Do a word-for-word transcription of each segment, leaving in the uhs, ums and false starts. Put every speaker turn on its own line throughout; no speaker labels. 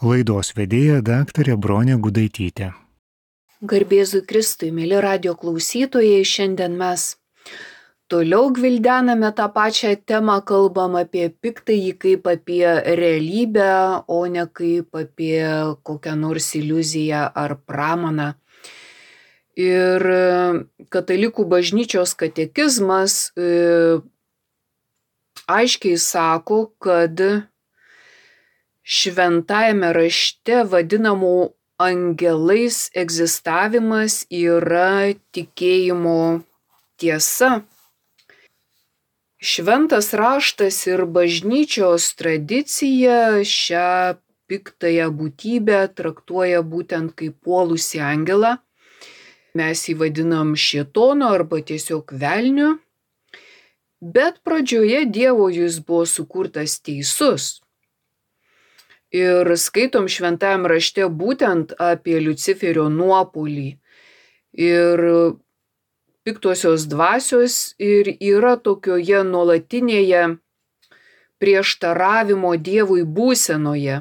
Laidos vedėja daktarė Bronė Gudaitytė.
Garbėzui Kristui, mėly radio klausytojai, šiandien mes toliau gvildename tą pačią temą, kalbam apie piktąjį kaip apie realybę, o ne kaip apie kokią nors iliuziją ar pramaną. Ir katalikų bažnyčios katekizmas e, aiškiai sako, kad šventajame rašte vadinamų angelais egzistavimas yra tikėjimo tiesa. Šventas raštas ir bažnyčios tradicija šią piktąją būtybę traktuoja būtent kaip puolusį angelą. Mes jį vadinam šėtonu arba tiesiog velniu. Bet pradžioje Dievo jis buvo sukurtas teisus. Ir skaitom šventajam rašte būtent apie Liuciferio nuopuolį. Ir piktosios dvasios ir yra tokioje nuolatinėje prieštaravimo Dievui būsenoje.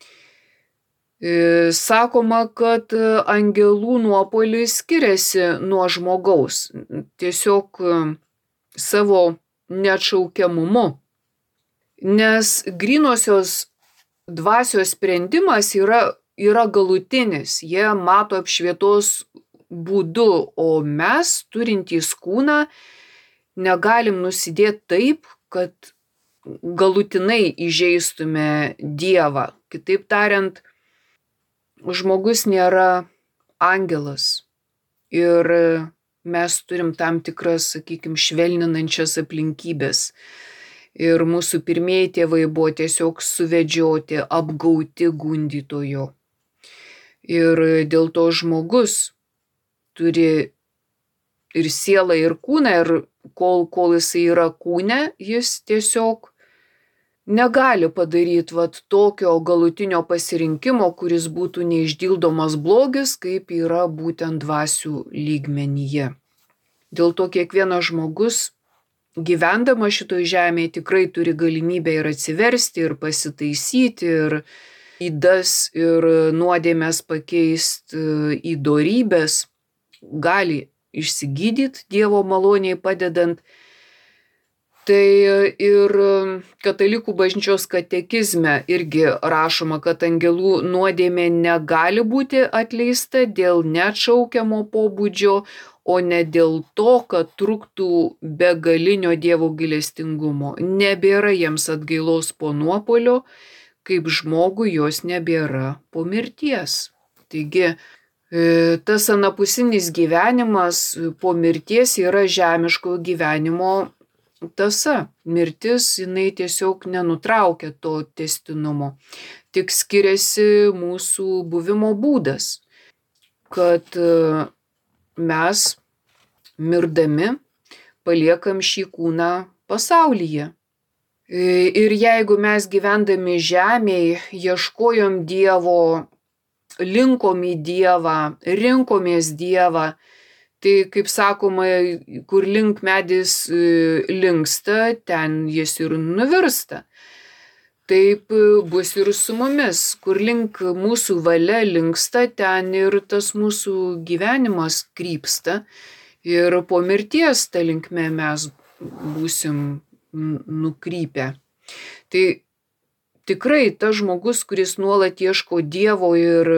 Sakoma, kad angelų nuopuolis skiriasi nuo žmogaus, tiesiog savo neatšaukiamumu. Nes grynosios dvasios sprendimas yra, yra galutinis, jie mato apšvietos būdu, o mes, turintys kūną, negalim nusidėti taip, kad galutinai įžeistume Dievą. Kitaip tariant, žmogus nėra angelas ir mes turim tam tikras, sakykime, švelninančias aplinkybės. Ir mūsų pirmieji tėvai buvo tiesiog suvedžioti, apgauti gundytojo. Ir dėl to žmogus turi ir sielą, ir kūną, ir kol, kol jisai yra kūne, jis tiesiog negali padaryti vat tokio galutinio pasirinkimo, kuris būtų neišdildomas blogis, kaip yra būtent dvasių lygmenyje. Dėl to kiekvienas žmogus, gyvendama šitoj žemėje, tikrai turi galimybę ir atsiversti, ir pasitaisyti, ir ydas, ir nuodėmes pakeisti į dorybes, gali išsigydyti Dievo maloniai padedant. Tai ir katalikų bažnyčios katekizme irgi rašoma, kad angelų nuodėmė negali būti atleista dėl neatšaukiamo pobūdžio, o ne dėl to, kad truktų begalinio Dievo gailestingumo. Nebėra jiems atgailos po nuopuolio, kaip žmogui jos nebėra po mirties. Taigi, tas anapusinis gyvenimas po mirties yra žemiško gyvenimo tąsa. Mirtis, jinai tiesiog nenutraukia to tęstinumo. Tik skiriasi mūsų buvimo būdas, kad mes mirdami paliekam šį kūną pasaulyje. Ir jeigu mes gyvendami žemėje ieškojom Dievo, linkom į Dievą, rinkomės Dievą, tai, kaip sakoma, kur link medis linksta, ten jis ir nuvirsta. Taip bus ir su mumis, kur link mūsų valia linksta, ten ir tas mūsų gyvenimas krypsta. Ir po mirties ta linkme mes būsim nukrypę. Tai tikrai tas žmogus, kuris nuolat ieško Dievo ir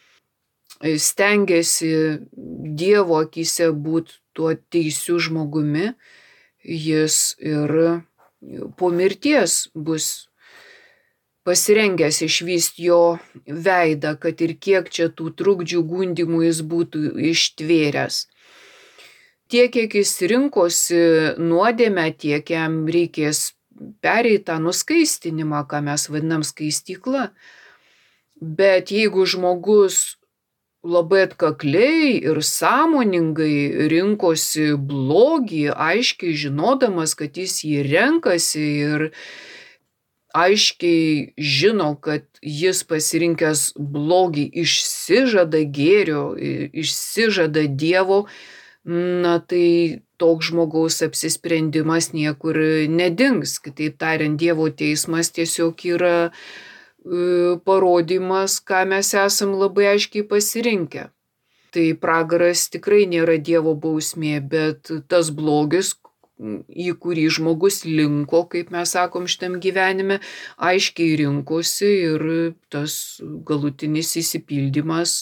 stengiasi Dievo akyse būti tuo teisiu žmogumi, jis ir po mirties bus pasirengęs išvysti jo veidą, kad ir kiek čia tų trukdžių gundymų jis būtų ištvėręs. Tiek, kiek jis rinkosi nuodėmę, tiek jam reikės pereiti tą nuskaistinimą, ką mes vadinam skaistykla. Bet jeigu žmogus labai atkakliai ir sąmoningai rinkosi blogį, aiškiai žinodamas, kad jis jį renkasi ir aiškiai žino, kad jis pasirinkęs blogį išsižada gėrio, išsižada Dievo, na tai toks žmogaus apsisprendimas niekur nedings. Kitaip tariant, Dievo teismas tiesiog yra parodymas, ką mes esam labai aiškiai pasirinkę. Tai pragaras tikrai nėra Dievo bausmė, bet tas blogis, į kurį žmogus linko, kaip mes sakom šitam gyvenime, aiškiai rinkosi ir tas galutinis įsipildymas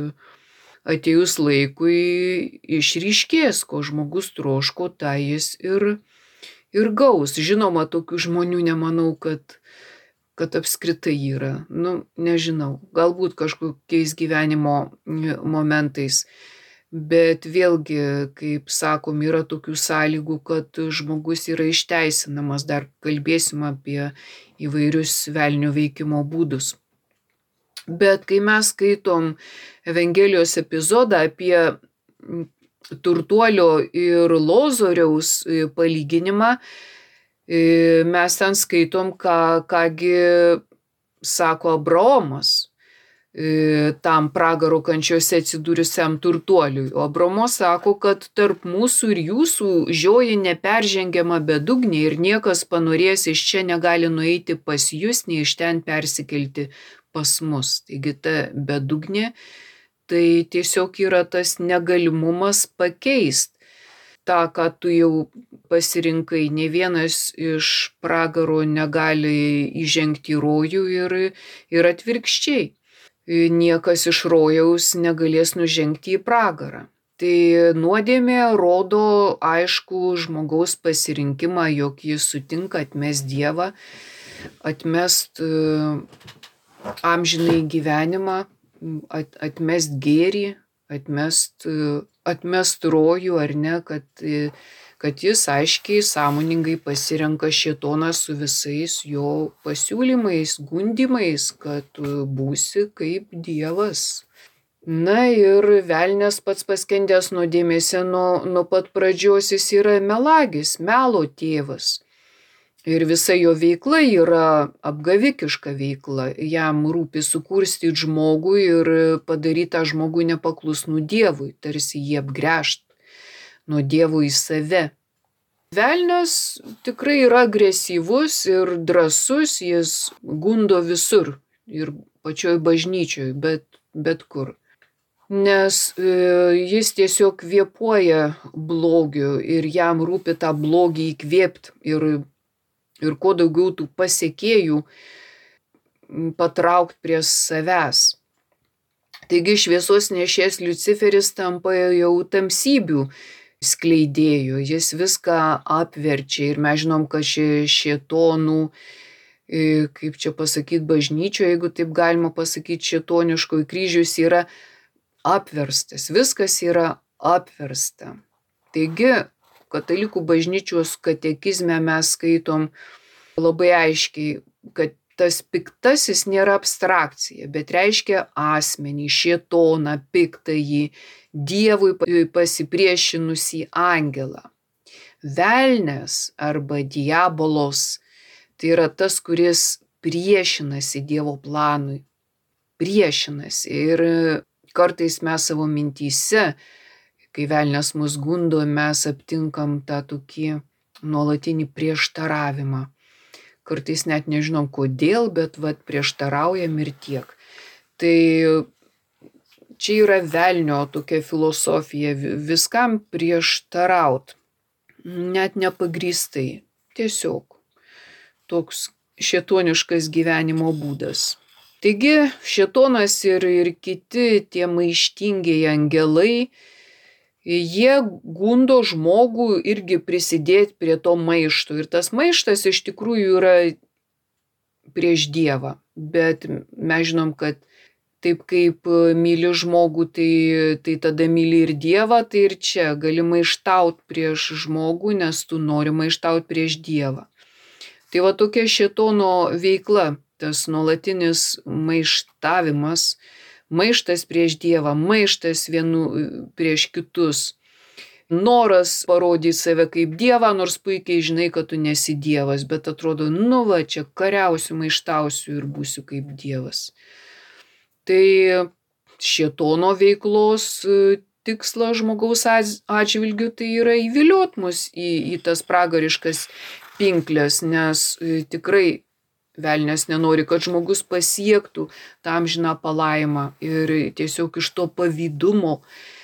atėjus laikui išryškės, ko žmogus troško, tai jis ir, ir gaus. Žinoma, tokių žmonių nemanau, kad, kad apskritai yra. Nu, nežinau, galbūt kažkokiais gyvenimo momentais. Bet vėlgi, kaip sakom, yra tokių sąlygų, kad žmogus yra išteisinamas. Dar kalbėsim apie įvairius velnio veikimo būdus. Bet kai mes skaitom Evangelijos epizodą apie turtuolio ir Lozoriaus palyginimą, mes ten skaitom, ką, kągi sako Abraomas tam pragaro kančiose atsidūrusiam turtuoliui. O Abraomas sako, kad tarp mūsų ir jūsų žioji neperžengiama bedugnė ir niekas panorės iš čia negali nueiti pas jūs, nei iš ten persikelti pas mus. Taigi ta bedugnė, tai tiesiog yra tas negalimumas pakeist tą, ką tu jau pasirinkai. Ne vienas iš pragaro negali įžengti į rojų ir, ir atvirkščiai. Niekas iš rojaus negalės nužengti į pragarą. Tai nuodėmė rodo aišku žmogaus pasirinkimą, jog jis sutinka atmest Dievą, atmest amžinai gyvenimą, atmest gėrį, atmest, atmest rojų ar ne, kad, kad jis aiškiai, sąmoningai pasirenka šėtoną su visais jo pasiūlymais, gundimais, kad būsi kaip Dievas. Na ir velnias pats paskendęs nuodėmėse nuo, nuo pat pradžios, jis yra melagis, melo tėvas. Ir visa jo veikla yra apgavikiška veikla. Jam rūpi sukurstyti žmogų ir padaryti tą žmogų nepaklusnų Dievui, tarsi jį apgręžt nuo Dievo į save. Velnias tikrai yra agresyvus ir drąsus, jis gundo visur ir pačioj bažnyčioj, bet, bet kur. Nes e, jis tiesiog kvėpuoja blogiu ir jam rūpi tą blogį įkvėpti ir, ir kuo daugiau tų pasekėjų patraukti prie savęs. Taigi šviesos nešėjas Liuciferis tampa jau tamsybių skleidėjų, jis viską apverčia ir mes žinom, kad šėtonų, kaip čia pasakyti, bažnyčioje, jeigu taip galima pasakyti, šėtoniškoji kryžius yra apverstas, viskas yra apversta. Taigi, katalikų bažnyčios katekizme mes skaitom labai aiškiai, kad tas piktasis nėra abstrakcija, bet reiškia asmenį, šėtoną, piktąjį, Dievui pasipriešinusį angelą. Velnias arba diabolos tai yra tas, kuris priešinasi Dievo planui, priešinasi. Ir kartais mes savo mintyse, kai velnias mus gundo, mes aptinkam tą tokį nuolatinį prieštaravimą. Kartais net nežinom kodėl, bet vat prieštaraujam ir tiek. Tai čia yra velnio tokia filosofija, viskam prieštaraut, net nepagrįstai, tiesiog toks šėtoniškas gyvenimo būdas. Taigi šėtonas ir, ir kiti tie maištingieji angelai, jie gundo žmogų irgi prisidėti prie to maišto. Ir tas maištas iš tikrųjų yra prieš Dievą. Bet mes žinom, kad taip kaip myli žmogų, tai, tai tada myli ir Dievą, tai ir čia gali maištaut prieš žmogų, nes tu nori maištaut prieš Dievą. Tai va tokia šėtono veikla, tas nuolatinis maištavimas, maištas prieš Dievą, maištas vienu prieš kitus, noras parodyti save kaip Dievą, nors puikiai žinai, kad tu nesi Dievas, bet atrodo, nu va, čia kariausiu, maištausiu ir būsiu kaip Dievas. Tai šėtono veiklos tikslas žmogaus atžvilgiu tai yra įviliot mus į, į tas pragariškas pinklės, nes tikrai Velnias nenori, kad žmogus pasiektų tą amžiną palaimą ir tiesiog iš to pavydumo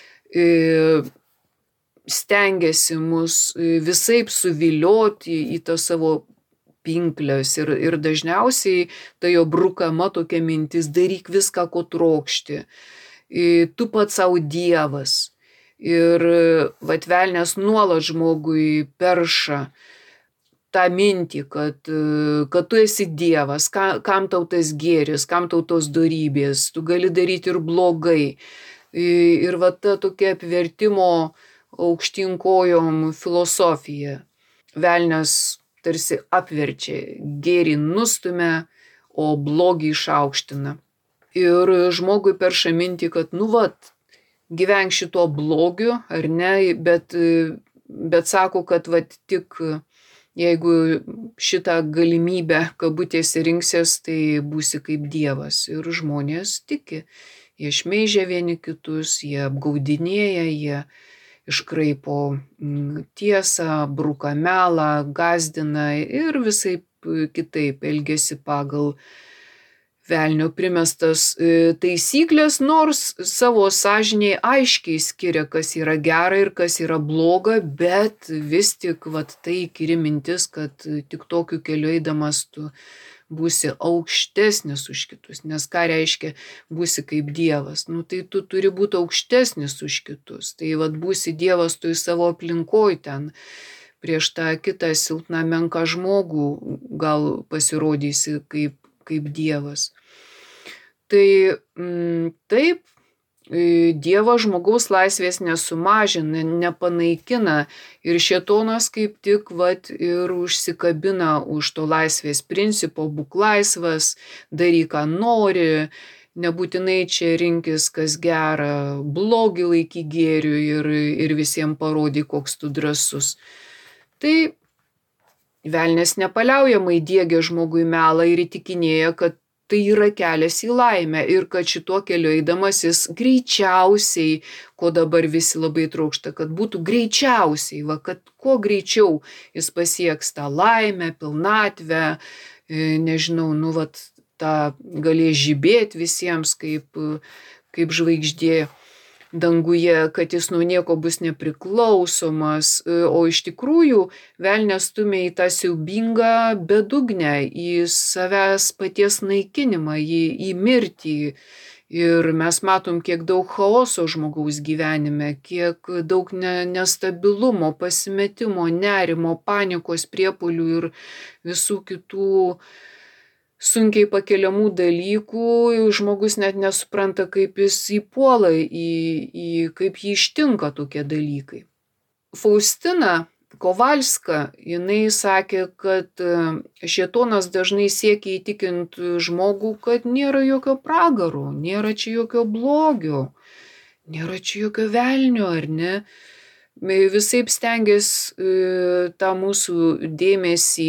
e, stengiasi mus visaip suvilioti į tą savo pinklės ir, ir dažniausiai ta jo brukama tokia mintis: daryk viską, ko trokšti, e, tu pats savo dievas. Ir vat velnias nuolat žmogui perša tą mintį, kad, kad tu esi dievas, ka, kam tau tas gėris, kam tau tos dorybės, tu gali daryti ir blogai. Ir va ta tokia apvertimo aukštyn kojom filosofija. Velnias tarsi apverčia, gėrį nustumia, o blogį išaukština. Ir žmogui perša mintį, kad nu vat, gyvenk šito blogiu, ar ne, bet, bet sako, kad vat tik jeigu šitą galimybę kabutėse rinksies, tai būsi kaip dievas. Ir žmonės tiki. Jie šmeižia vieni kitus, jie apgaudinėja, jie iškraipo tiesą, bruka melą, gazdina ir visaip kitaip elgesi pagal velnio primestas taisyklės, nors savo sąžinėje aiškiai skiria, kas yra gera ir kas yra bloga, bet vis tik vat, tai įkyri mintis, kad tik tokiu keliu eidamas tu būsi aukštesnis už kitus. Nes ką reiškia būsi kaip dievas? Nu tai tu turi būti aukštesnis už kitus. Tai vat būsi dievas tu į savo aplinkoj ten. Prieš tą kitą silpną menką žmogų gal pasirodysi kaip, kaip dievas. Tai m, taip, Dievo žmogaus laisvės nesumažina, nepanaikina ir šėtonas kaip tik vat, ir užsikabina už to laisvės principo: būk laisvas, daryk ką nori, nebūtinai čia rinkis kas gera, blogį laikyk gėriu ir, ir visiems parodyk, koks tu drąsus. Tai velnias nepaliaujamai diegia žmogui melą ir įtikinėja, kad tai yra kelias į laimę ir kad šituo keliu eidamas jis greičiausiai, ko dabar visi labai trokšta, kad būtų greičiausiai, va, kad kuo greičiau jis pasieks tą laimę, pilnatvę, nežinau, nu, vat, tą galės žibėti visiems kaip, kaip žvaigždė danguje, kad jis nuo nieko bus nepriklausomas, o iš tikrųjų velnias stumia į tą siaubingą bedugnę, į savęs paties naikinimą, į, į mirtį. Ir mes matom, kiek daug chaoso žmogaus gyvenime, kiek daug ne, nestabilumo, pasimetimo, nerimo, panikos, priepuolių ir visų kitų sunkiai pakeliamų dalykų. Žmogus net nesupranta, kaip jis įpuola, į, į, kaip jį ištinka tokie dalykai. Faustina Kovalska, jinai sakė, kad šėtonas dažnai siekia įtikinti žmogų, kad nėra jokio pragaro, nėra čia jokio blogio, nėra čia jokio velnio, ar ne? Visaip stengiasi tą mūsų dėmesį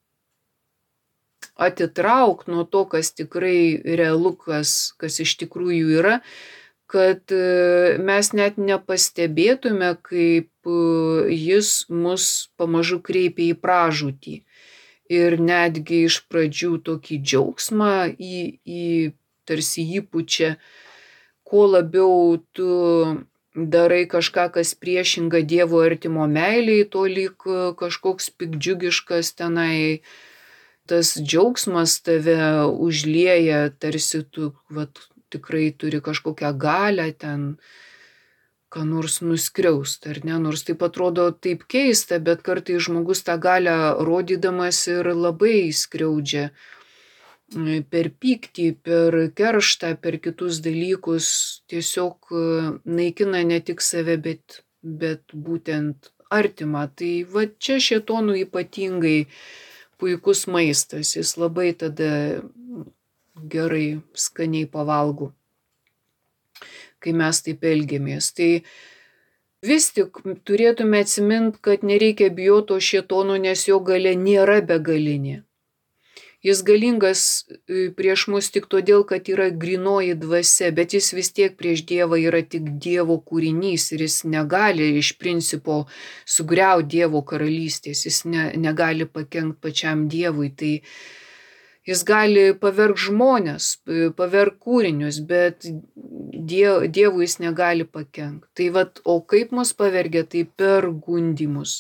atitrauk nuo to, kas tikrai realu, kas, kas iš tikrųjų yra, kad mes net nepastebėtume, kaip jis mus pamažu kreipia į pražūtį. Ir netgi iš pradžių tokį džiaugsmą į, į tarsi įpučia, kuo labiau tu darai kažką, kas priešinga Dievo artimo meiliai, to lyg kažkoks pikdžiugiškas tenai tas džiaugsmas tave užlieja, tarsi tu vat, tikrai turi kažkokią galią ten, ką nors nuskriaust, ar ne? Nors taip atrodo taip keista, bet kartais žmogus tą galią rodydamas ir labai skriaudžia per pyktį, per kerštą, per kitus dalykus, tiesiog naikina ne tik save, bet, bet būtent artimą. Tai va čia šėtonų ypatingai puikus maistas, jis labai tada gerai, skaniai pavalgo, kai mes taip elgiamės. Tai vis tik turėtume atsiminti, kad nereikia bijoti šėtono, nes jo galia nėra begalinė. Jis galingas prieš mus tik todėl, kad yra grynoji dvasia, bet jis vis tiek prieš Dievą yra tik Dievo kūrinys ir jis negali iš principo sugriauti Dievo karalystės, jis ne, negali pakenkti pačiam Dievui. Tai Jis gali paverg žmonės, paverg kūrinius, bet diev, Dievui jis negali pakenkti. Tai vat, o kaip mus pavergia, tai per gundymus.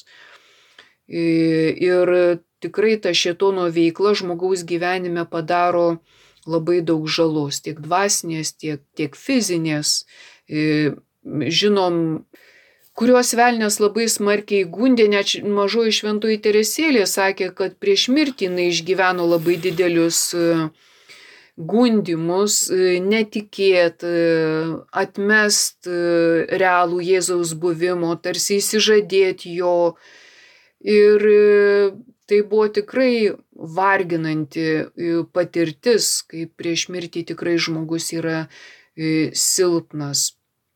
Ir tikrai ta šėtono veikla žmogaus gyvenime padaro labai daug žalos, tiek dvasinės, tiek, tiek fizinės. Žinom, kuriuos velnias labai smarkiai gundė, net mažoji šventoji Teresėlė sakė, kad prieš mirtį jinai išgyveno labai didelius gundymus, netikėt, atmest realų Jėzaus buvimo, tarsi įsižadėti jo. Ir tai buvo tikrai varginanti patirtis, kai prieš mirtį tikrai žmogus yra silpnas.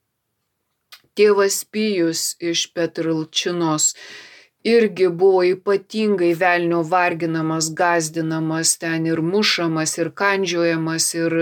Tėvas Pijus iš Petralčinos irgi buvo ypatingai velnio varginamas, gazdinamas, ten ir mušamas, ir kandžiojamas, ir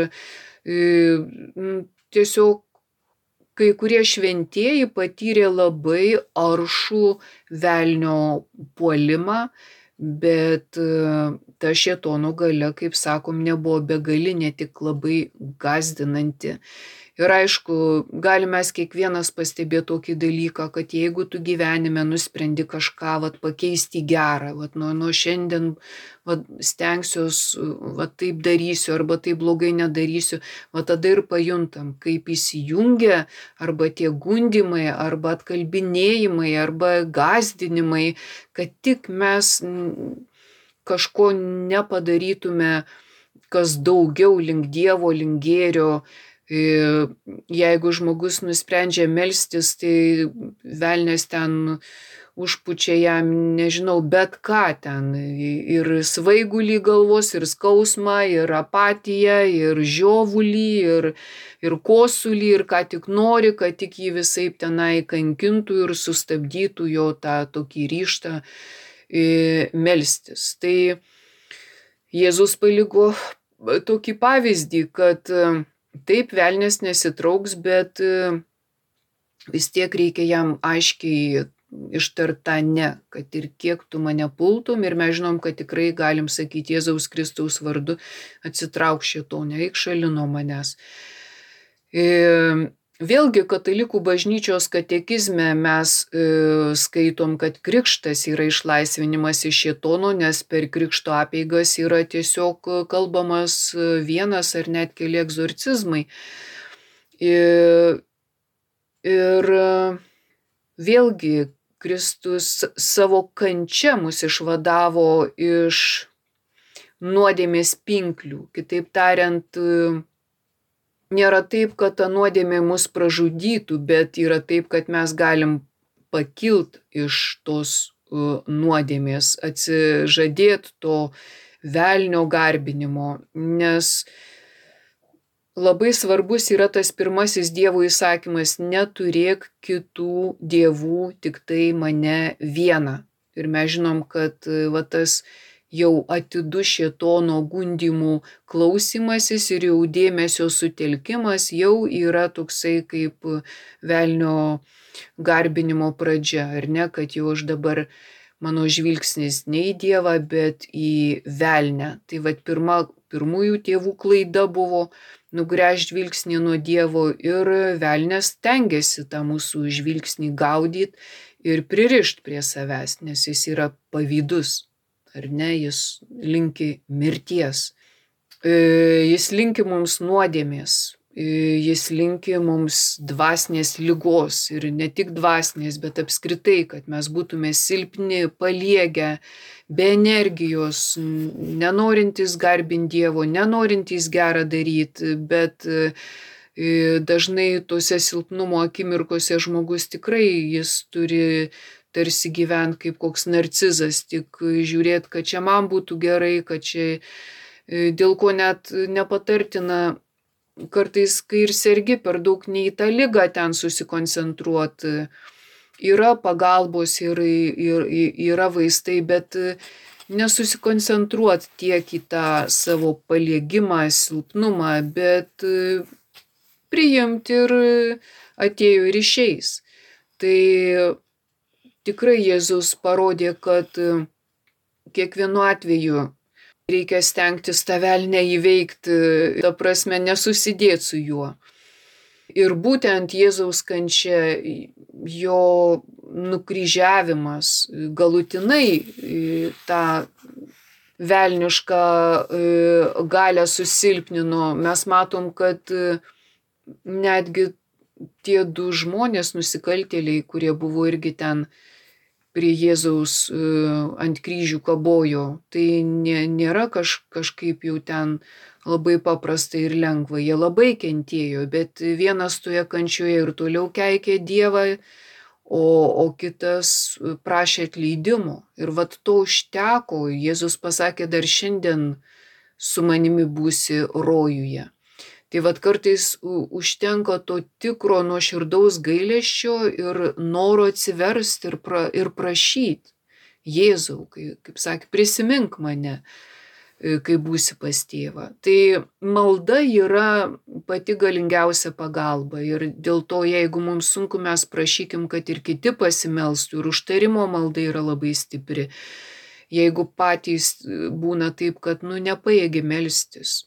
tiesiog kai kurie šventieji patyrė labai aršų velnio puolimą, bet ta šėtono galia, kaip sakom, nebuvo begalinė, tik labai gazdinanti. Ir aišku, galime mes kiekvienas pastebėti tokį dalyką, kad jeigu tu gyvenime nusprendi kažką vat, pakeisti gerą, vat, nuo, nuo šiandien vat, stengsiuos, vat, taip darysiu arba taip blogai nedarysiu, vat, tada ir pajuntam, kaip įsijungia arba tie gundymai, arba atkalbinėjimai, arba gazdinimai, kad tik mes kažko nepadarytume, kas daugiau link Dievo, link gėrio. Jeigu žmogus nusprendžia melstis, tai velnias ten užpučia jam, nežinau, bet ką ten. Ir svaigulį galvos, ir skausmą, ir apatiją, ir žiovulį, ir, ir kosulį, ir ką tik nori, kad tik jį visaip tenai kankintų ir sustabdytų jo tą tokį ryžtą melstis. Tai Jėzus paliko tokį pavyzdį, kad taip, velnias nesitrauks, bet vis tiek reikia jam aiškiai ištarta ne, kad ir kiek tu mane pultum, ir mes žinom, kad tikrai galim sakyti Jėzaus Kristaus vardu, atsitrauk šėtone, eik šalin nuo manęs. Vėlgi katalikų bažnyčios katekizme mes skaitom, kad krikštas yra išlaisvinimas iš šėtono, nes per krikšto apeigas yra tiesiog kalbamas vienas ar net keli egzorcizmai. Ir, ir vėlgi Kristus savo kančia mus išvadavo iš nuodėmės pinklių. Kitaip tariant, nėra taip, kad ta nuodėmė mus pražudytų, bet yra taip, kad mes galim pakilt iš tos nuodėmės, atsižadėti to velnio garbinimo, nes labai svarbus yra tas pirmasis Dievo įsakymas: neturėk kitų dievų, tik tai mane vieną. Ir mes žinom, kad va, tas jau atidus šėtono gundymų klausymasis ir jau dėmesio sutelkimas jau yra toksai kaip velnio garbinimo pradžia, ar ne, kad jau aš dabar, mano žvilgsnis ne į Dievą, bet į velnę. Tai va, pirma, pirmųjų tėvų klaida buvo nugręžti žvilgsnį nuo Dievo, ir velnias stengiasi tą mūsų žvilgsnį gaudyti ir pririšti prie savęs, nes jis yra pavydus. Ar ne, jis linki mirties, jis linki mums nuodėmės, jis linki mums dvasinės ligos, ir ne tik dvasinės, bet apskritai, kad mes būtume silpni, paliegę, be energijos, nenorintys garbinti Dievo, nenorintys gerą daryti, bet dažnai tose silpnumo akimirkose žmogus tikrai jis turi tarsi gyventi kaip koks narcizas, tik žiūrėti, kad čia man būtų gerai, kad čia dėl ko net nepatartina kartais, kai ir sergi, per daug ne į tą ligą ten susikoncentruoti. Yra pagalbos ir, ir, yra vaistai, bet nesusikoncentruoti tiek į tą savo paliegimą, silpnumą, bet priimti ir atėjo ir išeis. Tai tikrai Jėzus parodė, kad kiekvienu atveju reikia stengtis tą velnę įveikti, ta prasme nesusidėti su juo. Ir būtent Jėzaus kančia, jo nukryžiavimas galutinai tą velnišką galią susilpnino. Mes matom, kad netgi tie du žmonės, nusikaltėliai, kurie buvo irgi ten prie Jėzaus ant kryžių kabojo, tai nėra kaž, kažkaip jau ten labai paprasta ir lengva. Jie labai kentėjo, bet vienas toje kančioje ir toliau keikė Dievą, o, o kitas prašė atleidimo. Ir vat to užteko. Jėzus pasakė, dar šiandien su manimi būsi rojuje. Tai vat kartais užtenka to tikro nuoširdaus gailesčio ir noro atsiversti ir, pra, ir prašyti. Jėzau, kaip, kaip sakė, prisimink mane, kai būsi pas tėvą. Tai malda yra pati galingiausia pagalba ir dėl to, jeigu mums sunku, mes prašykim, kad ir kiti pasimelstų, ir užtarimo malda yra labai stipri. Jeigu patys būna taip, kad nu nepajėgi melstis.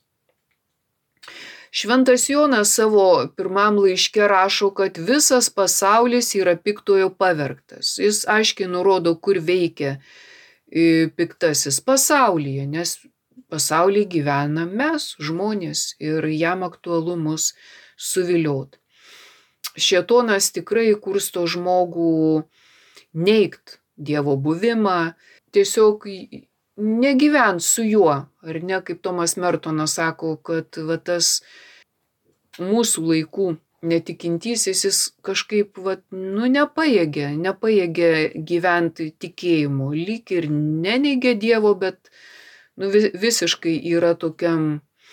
Šventas Jonas savo pirmam laiške rašo, kad visas pasaulis yra piktojo pavergtas. Jis aiškiai nurodo, kur veikia piktasis pasaulyje, nes pasaulyje gyvena mes, žmonės, ir jam aktualu mus suviliot. Šėtonas tikrai kursto žmogų neigt Dievo buvimą, tiesiog negyvent su juo, ar ne, kaip Tomas Mertonas sako, kad va, tas mūsų laikų netikintysis, jis kažkaip va, nu, nepajėgia, nepajėgia gyventi tikėjimu, lyg ir neneigia Dievo, bet nu, visiškai yra tokiam,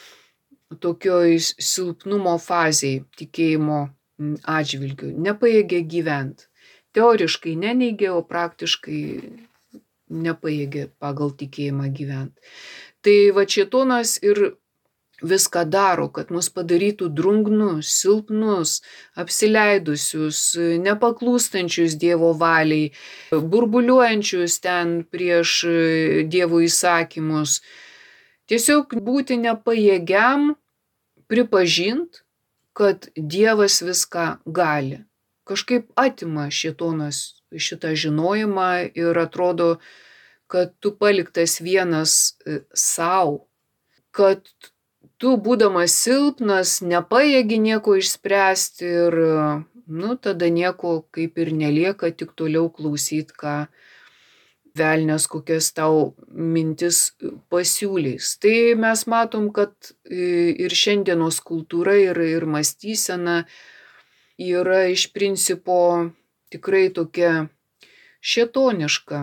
tokioj silpnumo fazėj tikėjimo atžvilgiu, nepajėgia gyventi. Teoriškai neneigia, o praktiškai nepajėgia pagal tikėjimą gyventi. Tai va šėtonas ir viską daro, kad mus padarytų drungnus, silpnus, apsileidusius, nepaklūstančius Dievo valiai, burbuliuojančius ten prieš Dievo įsakymus. Tiesiog būti nepajėgiam pripažint, kad Dievas viską gali. Kažkaip atima šėtonas šitą žinojimą ir atrodo, kad tu paliktas vienas sau, kad tu būdamas silpnas nepajėgi nieko išspręsti ir nu, tada nieko kaip ir nelieka, tik toliau klausyt, ką velnias kokias tau mintis pasiūlys. Tai mes matom, kad ir šiandienos kultūra ir, ir mąstysena yra iš principo tikrai tokia šėtoniška,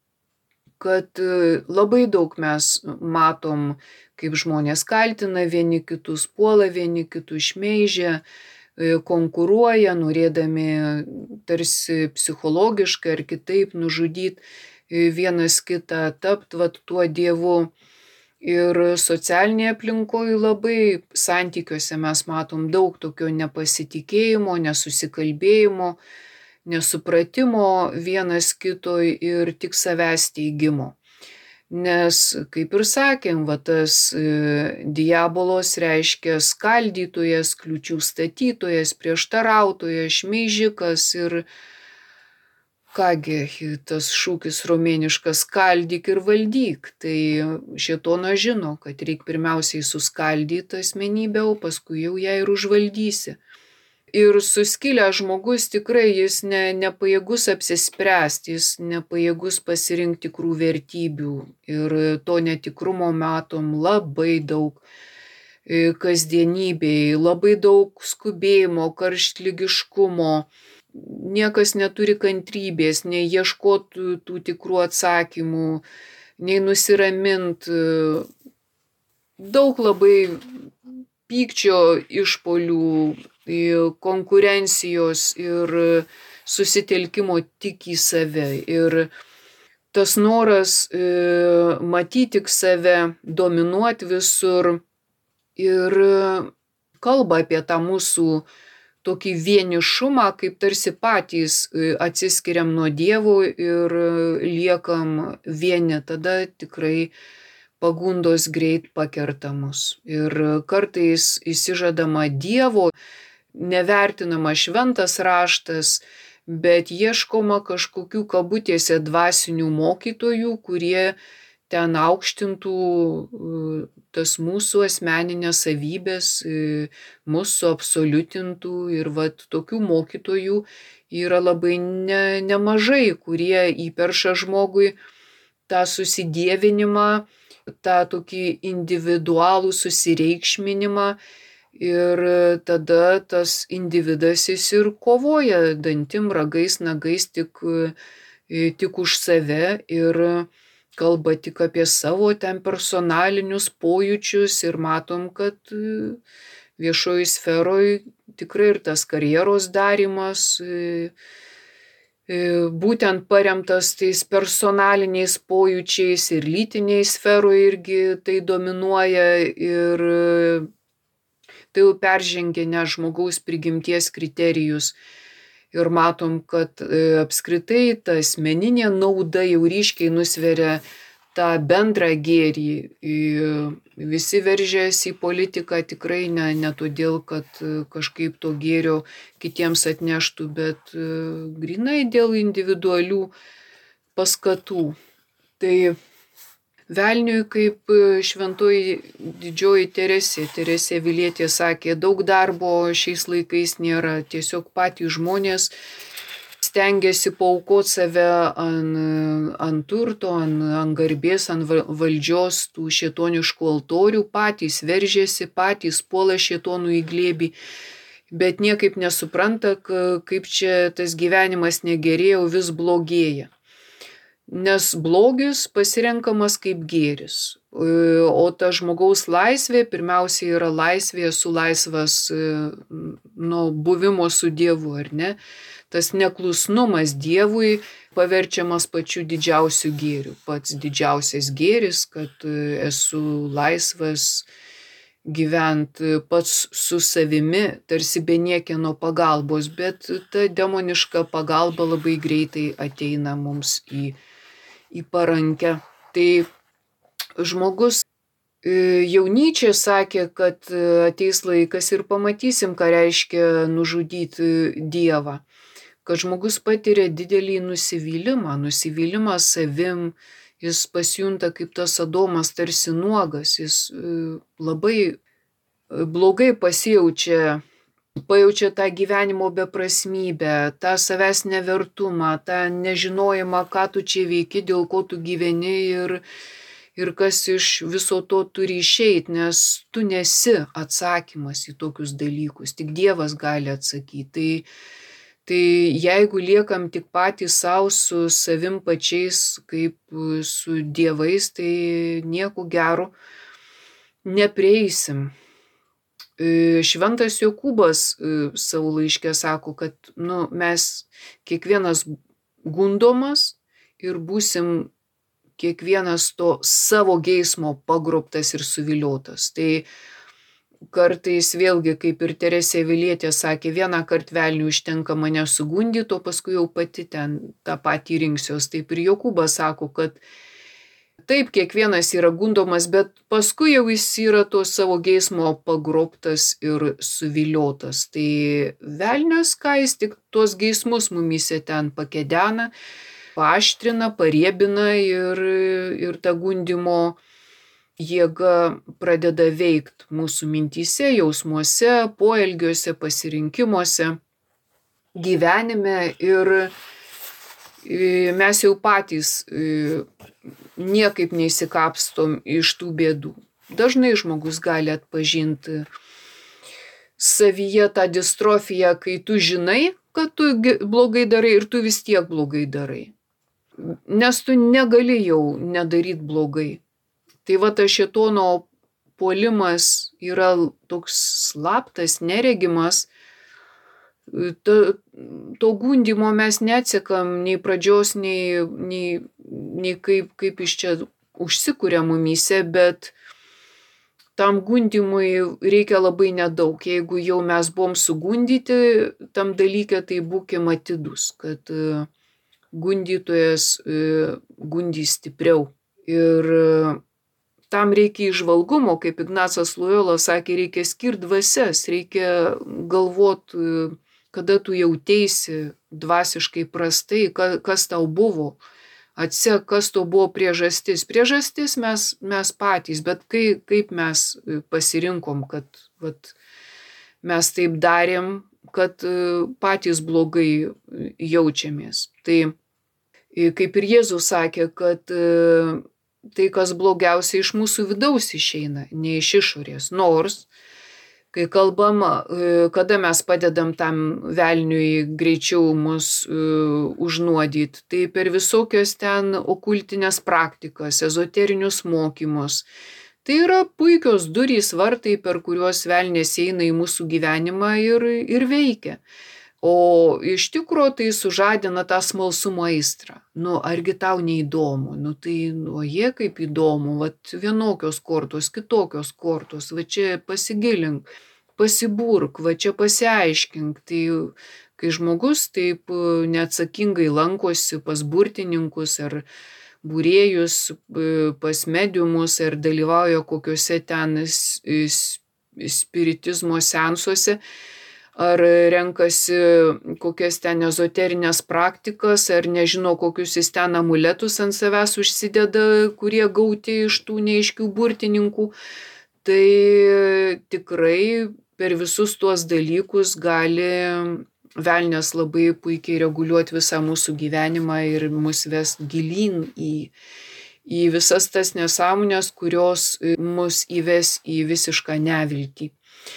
kad labai daug mes matom, kaip žmonės kaltina vieni kitus, puola vieni kitus, šmeižia, konkuruoja, norėdami tarsi psichologiškai ar kitaip nužudyti vienas kitą, tapti vat tuo dievu. Ir socialinėje aplinkoje labai santykiuose mes matom daug tokio nepasitikėjimo, nesusikalbėjimo, nesupratimo vienas kito ir tik savęs teigimo. Nes, kaip ir sakėm, va, tas diabolos reiškia skaldytojas, kliūčių statytojas, prieštarautojas, šmeižikas ir kągi, tas šūkis romėniškas skaldyk ir valdyk. Tai šėtonas žino, kad reikia pirmiausiai suskaldyti asmenybę, o paskui jau ją ir užvaldysi. Ir suskilęs žmogus tikrai jis ne, nepajėgus apsispręsti, jis nepajėgus pasirinkti tikrų vertybių. Ir to netikrumo matom labai daug kasdienybėje, labai daug skubėjimo, karštligiškumo. Niekas neturi kantrybės, nei ieškot tų tikrų atsakymų, nei nusiramint. Daug labai pykčio išpolių, konkurencijos ir susitelkimo tik į save. Ir tas noras matyti tik save, dominuoti visur ir kalba apie tą mūsų tokį vienišumą, kaip tarsi patys atsiskiriam nuo Dievo ir liekam vieni. Tada tikrai pagundos greit pakerta mus. Ir kartais įsižadama Dievo, nevertinama šventas raštas, bet ieškoma kažkokių kabutėse dvasinių mokytojų, kurie ten aukštintų tas mūsų asmeninės savybės, mūsų absoliutintų. Ir vat tokių mokytojų yra labai ne, nemažai, kurie įperša žmogui tą susidievinimą, tą tokį individualų susireikšminimą. Ir tada tas individas jis ir kovoja dantim, ragais, nagais tik, tik už save ir kalba tik apie savo ten personalinius pojūčius. Ir matom, kad viešoji sferoje tikrai ir tas karjeros darymas būtent paremtas tais personaliniais pojūčiais, ir lytiniai sferoje irgi tai dominuoja, ir tai jau peržengia ne žmogaus prigimties kriterijus. Ir matom, kad apskritai ta asmeninė nauda jau ryškiai nusveria tą bendrą gėrį. Visi veržiasi į politiką tikrai ne, ne todėl, kad kažkaip to gėrio kitiems atneštų, bet grynai dėl individualių paskatų. Tai velniui, kaip šventoji didžioji Teresė, Teresė Avilietė sakė, daug darbo šiais laikais nėra, tiesiog patys žmonės stengiasi paaukoti save ant, ant turto, ant, ant garbės, ant valdžios, tų šėtoniškų altorių, patys veržiasi, patys puola šėtonų į glėbį, bet niekaip nesupranta, kaip čia tas gyvenimas negerėja, o vis blogėja. Nes blogis pasirenkamas kaip gėris, o ta žmogaus laisvė pirmiausia yra laisvė, esu laisvas nuo buvimo su Dievu, ar ne? Tas neklusnumas Dievui paverčiamas pačiu didžiausiu gėriu. Pats didžiausias gėris, kad esu laisvas gyventi pats su savimi, tarsi be niekieno pagalbos, bet ta demoniška pagalba labai greitai ateina mums į į parankę. Tai žmogus, jau Nyčė sakė, kad ateis laikas ir pamatysim, ką reiškia nužudyti Dievą. Kad žmogus patiria didelį nusivylimą, nusivylimą savim, jis pasijunta kaip tas Adomas tarsi nuogas, jis labai blogai pasijaučia, pajaučia tą gyvenimo beprasmybę, tą savęs nevertumą, tą nežinojimą, ką tu čia veiki, dėl ko tu gyveni ir, ir kas iš viso to turi išeiti, nes tu nesi atsakymas į tokius dalykus, tik Dievas gali atsakyti. Tai, tai jeigu liekam tik patys savo su savim pačiais kaip su dievais, tai nieko gero neprieisim. Šventas Jokūbas savo laiške sako, kad nu, mes kiekvienas gundomas ir būsim kiekvienas to savo geismo pagrobtas ir suviliotas. Tai kartais vėlgi, kaip ir Teresė Avilietė sakė, vieną kartą velniui užtenka mane sugundyti, o paskui jau pati ten tą patį rinksiuos. Taip ir Jokūbas sako, kad taip, kiekvienas yra gundomas, bet paskui jau jis yra to savo geismo pagrobtas ir suviliotas. Tai velnias, ką jis tik tuos geismus mumyse ten pakedena, paaštrina, pariebina ir, ir ta gundymo jėga pradeda veikti mūsų mintyse, jausmuose, poelgiuose, pasirinkimuose, gyvenime ir mes jau patys niekaip neįsikapstom iš tų bėdų. Dažnai žmogus gali atpažinti savyje tą distrofiją, kai tu žinai, kad tu blogai darai ir tu vis tiek blogai darai. Nes tu negali jau nedaryti blogai. Tai va tas šėtono puolimas yra toks slaptas, neregimas. To, to gundymo mes neatsekam nei pradžios, nei, nei, nei kaip, kaip iš čia užsikuria mumyse, bet tam gundymui reikia labai nedaug. Jeigu jau mes buvom sugundyti tam dalyke, tai būkim atidus, kad gundytojas gundys stipriau. Ir tam reikia įžvalgumo, kaip Ignacas Lojola sakė, reikia skirti dvasias, reikia galvoti, kada tu jauteisi dvasiškai prastai, kas tau buvo. Atsek, kas to buvo priežastis. Priežastis mes, mes patys, bet kai, kaip mes pasirinkom, kad vat, mes taip darėm, kad patys blogai jaučiamės. Tai kaip ir Jėzus sakė, kad tai, kas blogiausia iš mūsų vidaus išeina, ne iš išorės. Nors, kai kalbam, kada mes padedam tam velniui greičiau mus uh, užnuodyti, tai per visokias ten okultinės praktikas, ezoterinius mokymus. Tai yra puikios durys, vartai, per kuriuos velnės eina į mūsų gyvenimą ir, ir veikia. O iš tikro tai sužadina tą smalsumo aistrą. Nu, argi tau neįdomu? Nu, tai, nu, jie kaip įdomu, vat vienokios kortos, kitokios kortos, va čia pasigilink, pasiburk, va čia pasiaiškink. Tai, kai žmogus taip neatsakingai lankosi pas burtininkus ar būrėjus, pas mediumus ar dalyvauja kokiuose ten spiritizmo seansuose, ar renkasi kokias ten ezoterinės praktikas, ar nežino, kokius jis ten amuletus ant savęs užsideda, kurie gauti iš tų neaiškių burtininkų, tai tikrai per visus tuos dalykus gali velnias labai puikiai reguliuoti visą mūsų gyvenimą ir mus vest gilyn į, į visas tas nesąmonės, kurios mus įves į visišką neviltį.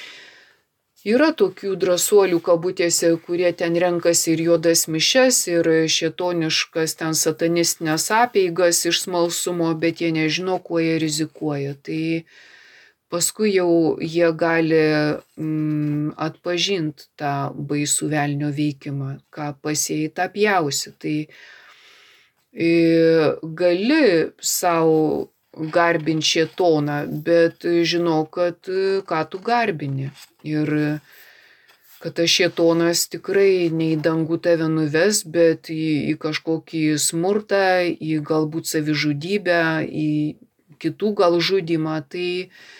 Yra tokių drąsuolių kabutėse, kurie ten renkasi ir juodas mišes, ir šėtoniškas ten satanistinės apeigas iš smalsumo, bet jie nežino, kuo jie rizikuoja. Tai paskui jau jie gali mm, atpažinti tą baisų velnio veikimą, ką pasėjai tą pjausi. Tai e, gali savo garbinti šėtoną, bet žinau, kad ką tu garbini. Ir kad tas šėtonas tikrai ne į dangų tave nuves, bet į, į kažkokį smurtą, į galbūt savižudybę, į kitų gal žudymą. Tai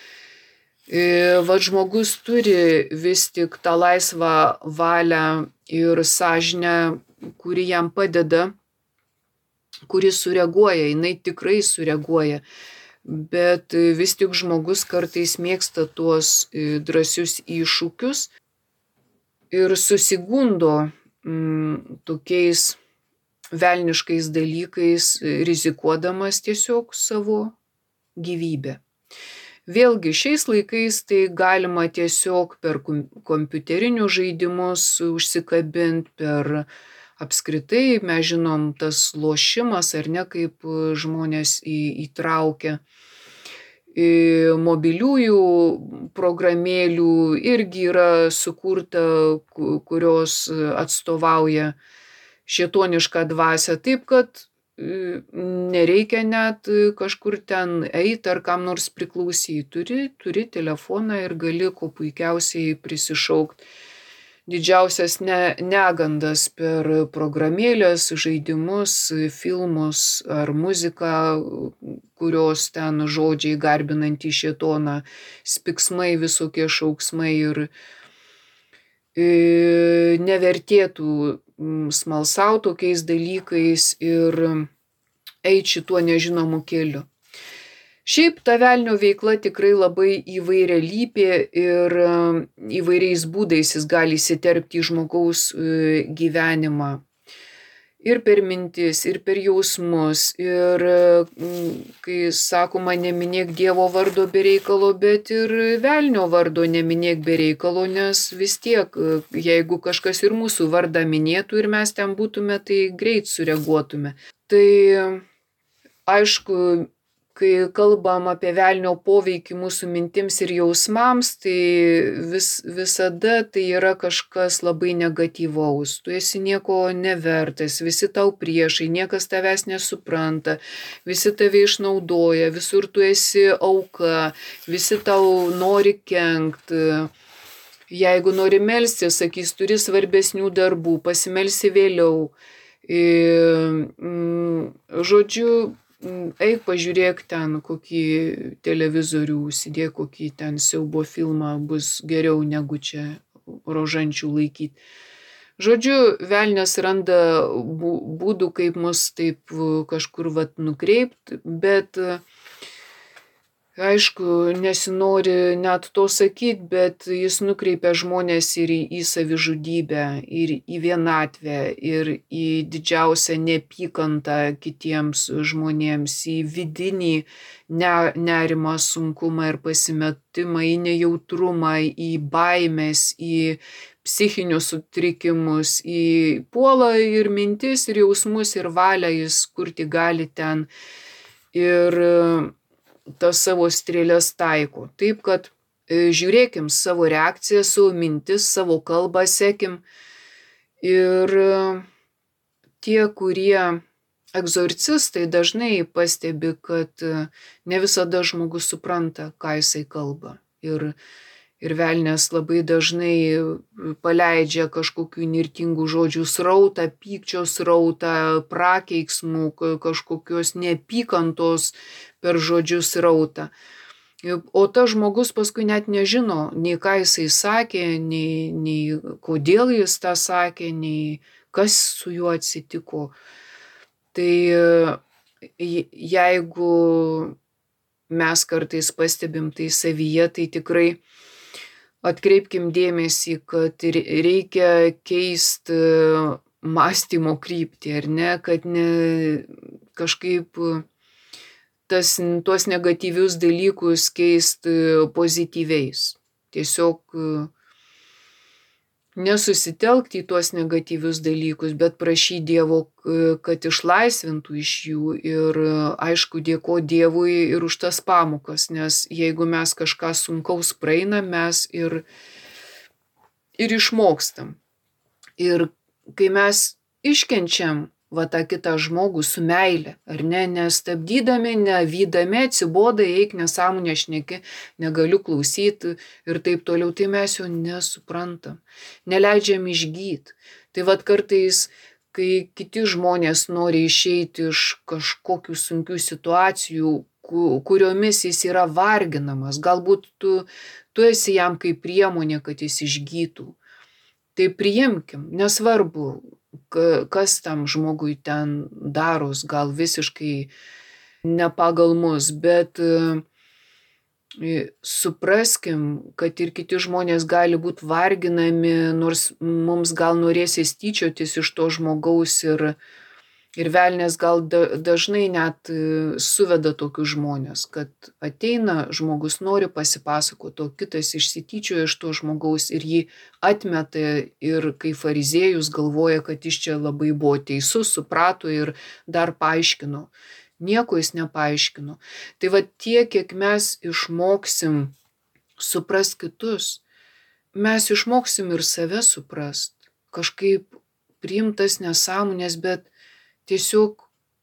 e, va, žmogus turi vis tik tą laisvą valią ir sąžinę, kuri jam padeda, kuri sureaguoja, jinai tikrai sureaguoja. Bet vis tik žmogus kartais mėgsta tuos drąsius iššūkius ir susigundo mm, tokiais velniškais dalykais, rizikuodamas tiesiog savo gyvybę. Vėlgi, šiais laikais tai galima tiesiog per kompiuterinius žaidimus užsikabinti, per apskritai, mes žinom, tas lošimas ar ne, kaip žmonės į, įtraukia. Į mobiliųjų programėlių irgi yra sukurta, kurios atstovauja šėtonišką dvasią, taip kad nereikia net kažkur ten eiti ar kam nors priklausyti. Turi, turi telefoną ir gali kuo puikiausiai prisišaukti didžiausias ne, negandas per programėlės, žaidimus, filmus ar muziką, kurios ten žodžiai garbinantį šėtoną, spiksmai, visokie šauksmai ir e, nevertėtų smalsauti tokiais dalykais ir eiti šituo nežinomu keliu. Šiaip ta velnio veikla tikrai labai įvairialypė ir įvairiais būdais jis gali įsiterpti į žmogaus gyvenimą. Ir per mintis, ir per jausmus, ir kai sakoma neminėk Dievo vardo be reikalo, bet ir velnio vardo neminėk be reikalo, nes vis tiek, jeigu kažkas ir mūsų vardą minėtų ir mes ten būtume, tai greit sureaguotume. Tai aišku, kai kalbam apie velnio poveikį mūsų mintims ir jausmams, tai vis, visada tai yra kažkas labai negatyvaus. Tu esi nieko nevertas, visi tau priešai, niekas tavęs nesupranta, visi tave išnaudoja, visur tu esi auka, visi tau nori kenkt. Jeigu nori melstis, sakys, turi svarbesnių darbų, pasimelsi vėliau. Žodžiu, eik pažiūrėk ten kokį televizorių, užsidėk kokį ten siaubo filmą, bus geriau negu čia rožančių laikyti. Žodžiu, velnias randa būdų, kaip mus taip kažkur vat nukreipti, bet aišku, nesinori net to sakyti, bet jis nukreipia žmonės ir į, į savižudybę, ir į vienatvę, ir į didžiausią neapykantą kitiems žmonėms, į vidinį ne, nerimą, sunkumą ir pasimetimą, į nejautrumą, į baimės, į psichinius sutrikimus, į puolą ir mintis, ir jausmus, ir valią jis kur tik gali ten. Ir tas savo strėlės taiko. Taip, kad žiūrėkim savo reakciją, savo mintis, savo kalbą sekim. Ir tie, kurie egzorcistai, dažnai pastebi, kad ne visada žmogus supranta, ką jisai kalba. Ir, ir velnias labai dažnai paleidžia kažkokių nirtingų žodžių srautą, pykčio srautą, prakeiksmų, kažkokios neapykantos per žodžius srautą. O tas žmogus paskui net nežino, nei ką jisai sakė, nei, nei kodėl jis tą sakė, nei kas su juo atsitiko. Tai jeigu mes kartais pastebim tai savyje, tai tikrai atkreipkim dėmesį, kad reikia keisti mąstymo kryptį, ar ne, kad ne kažkaip tas, tuos negatyvius dalykus keisti pozityviais. Tiesiog nesusitelkti į tuos negatyvius dalykus, bet prašyti Dievo, kad išlaisvintų iš jų ir aišku dėkoti Dievui ir už tas pamokas, nes jeigu mes kažką sunkaus praeinam, mes ir, ir išmokstam. Ir kai mes iškenčiam va tą kitą žmogų su meile, ar ne, nestabdydami, nevydami, atsiboda, eik, nesąmonę šneki, negaliu klausyti ir taip toliau, tai mes jo nesuprantam, neleidžiam išgyti. Tai vat kartais, kai kiti žmonės nori išeiti iš kažkokių sunkių situacijų, kuriomis jis yra varginamas, galbūt tu, tu esi jam kaip priemonė, kad jis išgytų. Tai priimkim, nesvarbu, kas tam žmogui ten daros, gal visiškai ne pagal mus, bet supraskim, kad ir kiti žmonės gali būti varginami, nors mums gal norėsis tyčiotis iš to žmogaus ir, ir velnias gal dažnai net suveda tokius žmonės, kad ateina žmogus, nori pasipasakoti, o kitas išsityčioja iš to žmogaus ir jį atmeta ir kai fariziejus galvoja, kad jis čia labai buvo teisus, suprato ir dar paaiškino. Nieko jis nepaaiškino. Tai va tiek, kiek mes išmoksim suprast kitus, mes išmoksim ir save suprast, kažkaip priimtas nesąmonės, bet tiesiog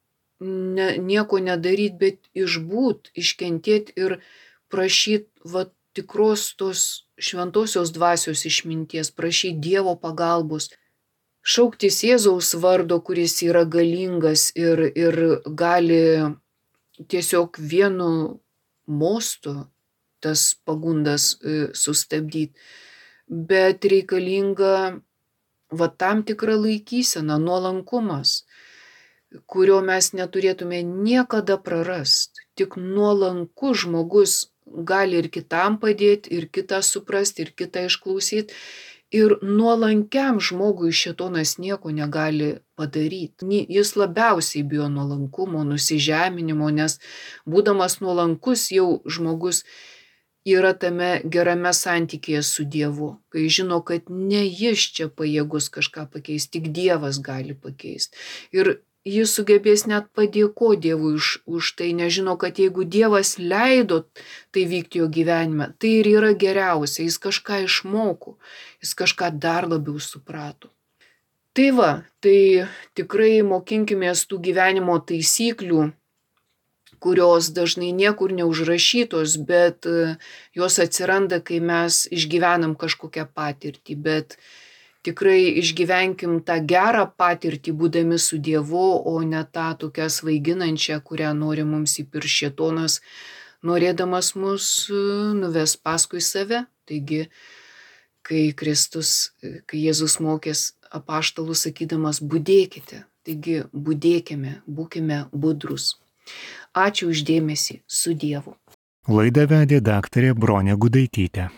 ne, nieko nedaryt, bet išbūt, iškentėt ir prašyt va tikros tos šventosios dvasios išminties, prašyt Dievo pagalbos, šauktis Jėzaus vardo, kuris yra galingas ir, ir gali tiesiog vienu mostu tas pagundas sustabdyti, bet reikalinga va tam tikra laikysena, nuolankumas, kurio mes neturėtume niekada prarast. Tik nuolankus žmogus gali ir kitam padėti, ir kitą suprasti, ir kitą išklausyti. Ir nuolankiam žmogui šėtonas nieko negali padaryti. Jis labiausiai bijo nuolankumo, nusižeminimo, nes būdamas nuolankus jau žmogus yra tame gerame santykėje su Dievu, kai žino, kad ne jis čia pajėgus kažką pakeisti, tik Dievas gali pakeisti. Ir jis sugebės net padėkoti Dievui už, už tai, nežino, kad jeigu Dievas leido tai vykti jo gyvenime, tai ir yra geriausia, jis kažką išmoko, jis kažką dar labiau suprato. Tai va, tai tikrai mokinkimės tų gyvenimo taisyklių, kurios dažnai niekur neužrašytos, bet jos atsiranda, kai mes išgyvenam kažkokią patirtį, bet tikrai išgyvenkim tą gerą patirtį būdami su Dievu, o ne tą tokią svaiginančią, kurią nori mums įpiršti šėtonas, norėdamas mus nuves paskui save. Taigi, kai Kristus, kai Jėzus mokės apaštalus sakydamas budėkite, taigi budėkime, būkime budrus. Ačiū už dėmesį, su Dievu.
Laidą vedė daktarė Bronė Gudaitytė.